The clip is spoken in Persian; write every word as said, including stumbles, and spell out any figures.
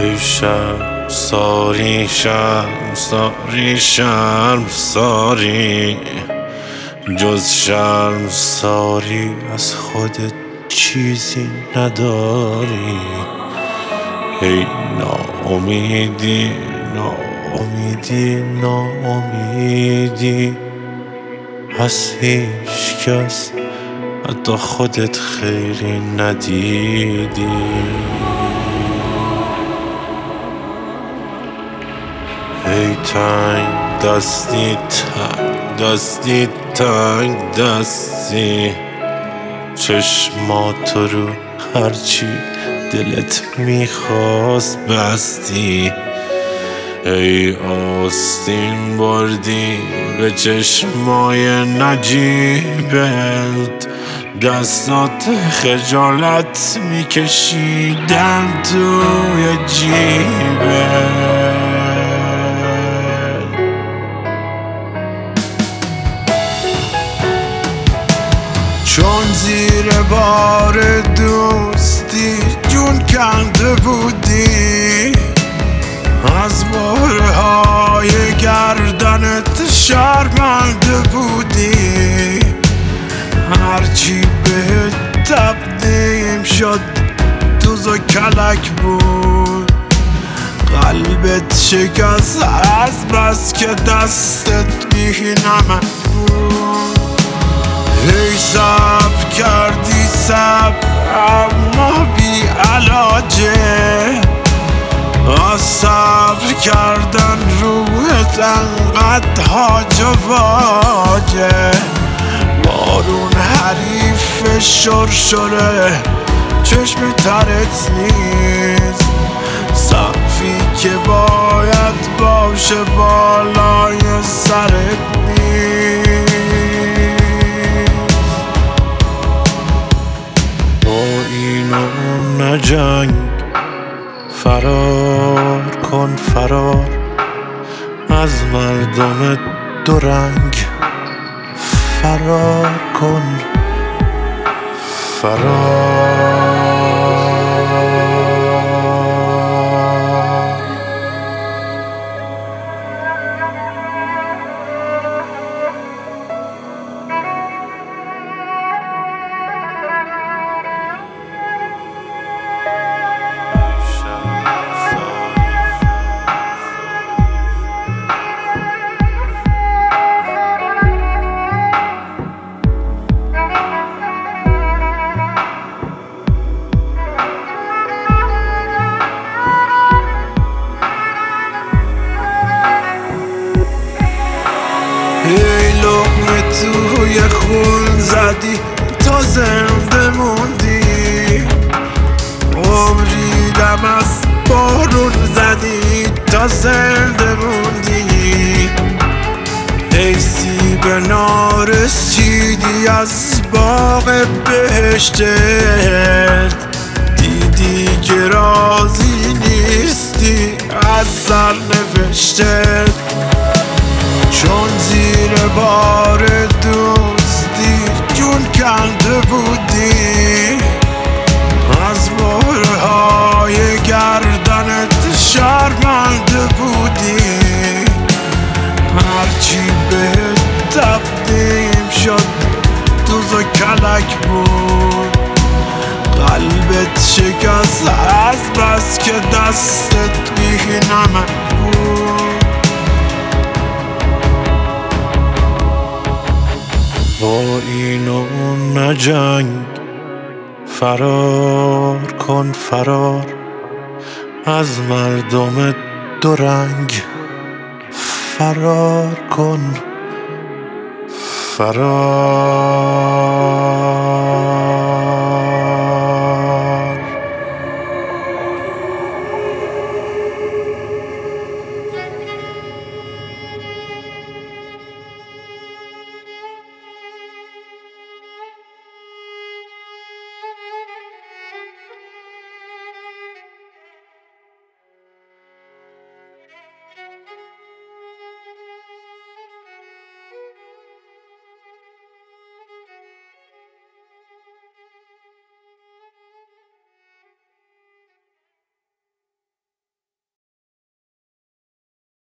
ای شرم ساری شرم ساری شرم ساری جز شرم ساری از خودت چیزی نداری. ای ناامیدی ناامیدی ناامیدی از هیچ کس حتی خودت خیری ندیدی. ای تنگ دستی تنگ دستی تنگ دستی چشمات رو هرچی دلت میخواست بستی. ای آستین بردی به چشمای نجیبت دستات خجالت میکشیدن توی جیبت. چون زیر بار دوستی جون کنده بودی از بارهای گردنت شرمنده بودی. هرچی بهت تقدیم شد دوز و کلک بود قلبت شکست از بس که دستت بی نمک بود. ای صبر کردی صبر اما بی علاجه از صبر کردن روحت انقدر هاج و واجه. بارون حریف شرشره چشم ترت نیست سقفی که باید باشه بالای سرت نیست. با این و نجنگ فرار کن فرار از مردم دو رنگ فرار کن فرار. ای لقمه توی خون زدی تا زنده موندی عمری دم از بارون زدی تا زنده موندی. ای سیب نارسیدی از باغ بهشتت دیدی که راضی نیستی از سرنوشتت. چون زیر بار دوستی جون کنده بودی از بارهای گردنت شرمنده بودی. هرچی بهت تقدیم شد دوز و کلک بود قلبت شکست از بس که دستت بی نمک بود. با این و نجنگ فرار کن فرار از مردم دو رنگ فرار کن فرار.